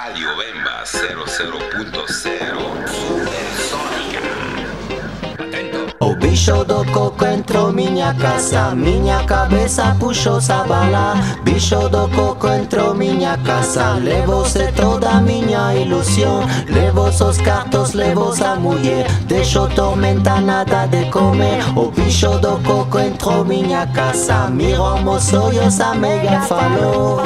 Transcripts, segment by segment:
Radio Bemba 00.0 Supersónica. Atento. O bicho do coco entrou minha casa, minha cabeça puxou essa bala. Bicho do coco entrou minha casa, levou-se toda a minha ilusão. Levou-se os cartos, levou-se a mulher, deixou tormenta, nada de comer. O bicho do coco entrou minha casa, mirou meus sonhos, a mega falou.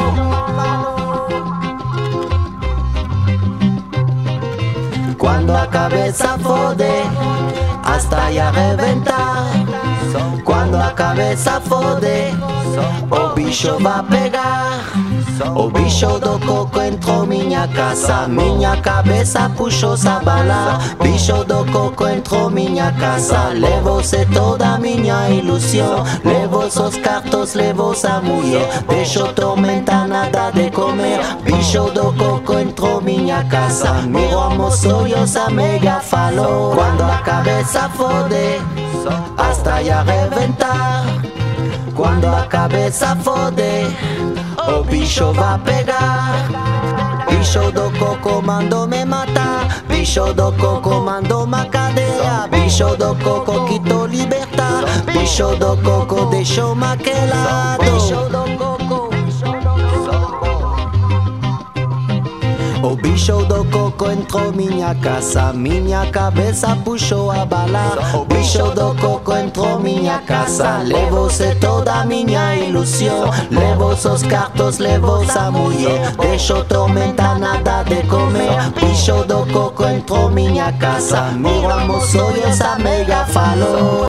Quando a cabeça fode, hasta ya reventar. Quando a cabeça fode, o bicho vai pegar. O bicho do coco entrou minha casa, minha cabeça puxou essa bala. Bicho do coco entrou minha casa, levou-se toda a minha ilusão. Levou-se os cartos, levou-se a mulher, deixou tormenta, nada de comer. Bicho do coco entrou minha casa, mirou meus sonhos, a mega falou. Quando a cabeça fode, hasta ya reventar. Quando a cabeça fode, o bicho vai pegar. Bicho do coco mandou me matar. Bicho do coco mandou uma cadeia. Bicho do coco quitou libertar. Bicho do coco deixou maquelado. Bicho do coco. O bicho do coco entrou minha casa, minha cabeça puxou a bala. O bicho do coco entrou minha casa, levou-se toda a minha ilusão. Levou-se os cartos, levou-se a mulher, deixou tormenta, nada de comer. Bicho do coco entrou minha casa, mirou meus sonhos, a mega falou.